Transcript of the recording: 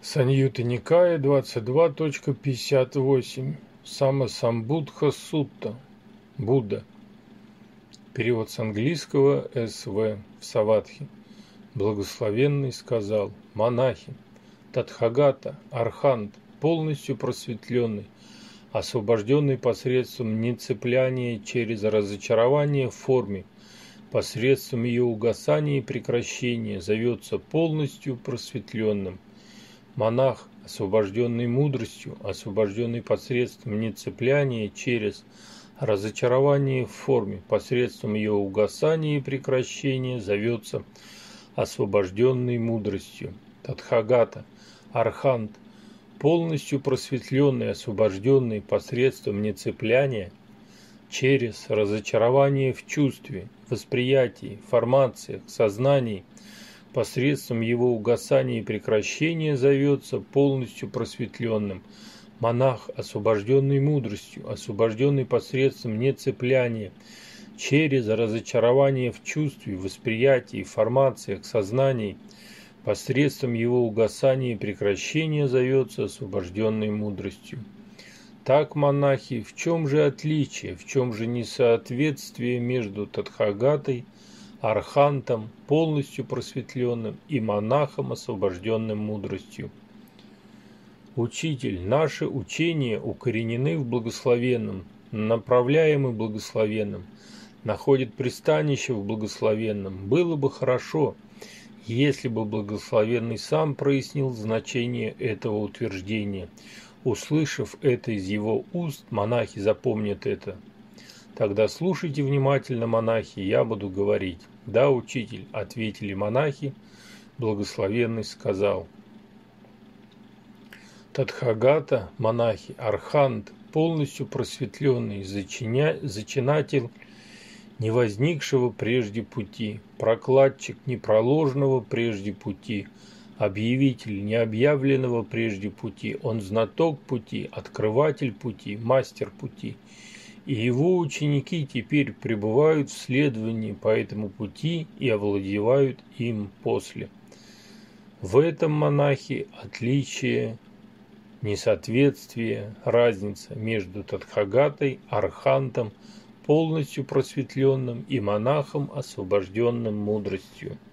Саньютта Никая 22.58. Самасамбудха Сутта. Будда. Перевод с английского С.В. Саватхи. Благословенный сказал: монахи, Тадхагата, Архант, полностью просветленный, освобожденный посредством нецепляния через разочарование в форме, посредством ее угасания и прекращения, зовется полностью просветленным. Монах, освобожденный мудростью, освобожденный посредством нецепляния через разочарование в форме, посредством ее угасания и прекращения, зовется освобожденный мудростью. Тадхагата, Архант, полностью просветленный, освобожденный посредством нецепляния через разочарование в чувстве, восприятии, формациях, сознании, посредством его угасания и прекращения, зовется полностью просветленным. Монах, освобожденный мудростью, освобожденный посредством нецепляния через разочарование в чувстве, восприятии, формациях, сознании, посредством его угасания и прекращения, зовется освобожденной мудростью. Так, монахи, в чем же отличие, в чем же несоответствие между Тадхагатой, Архантом, полностью просветленным, и монахом, освобожденным мудростью? Учитель, наши учения укоренены в благословенном, направляемы благословенным, находят пристанище в благословенном. Было бы хорошо, если бы благословенный сам прояснил значение этого утверждения. Услышав это из его уст, монахи запомнят это. Тогда слушайте внимательно, монахи, я буду говорить. Да, учитель, ответили монахи. Благословенный сказал: Тадхагата, монахи, Архант, полностью просветленный, зачинатель невозникшего прежде пути, прокладчик непроложенного прежде пути, объявитель необъявленного прежде пути, он знаток пути, открыватель пути, мастер пути. И его ученики теперь пребывают в следовании по этому пути и овладевают им после. В этом, монахи, отличие, несоответствие, разница между Тадхагатой, Архантом, полностью просветленным, и монахом, освобожденным мудростью.